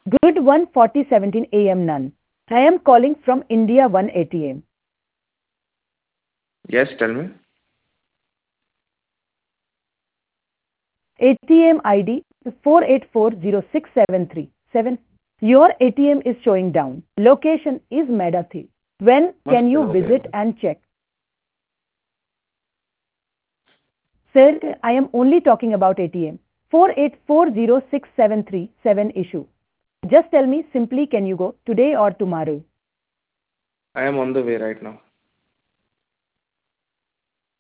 Good 1:17 a.m. None. I am calling from India 1 ATM. Yes, tell me. ATM ID 4840673. Your ATM is showing down. Location is Medathi. When Must can be you okay. visit and check? Sir, I am only talking about ATM. 4840673 issue. Just tell me simply, can you go today or tomorrow? I am on the way right now.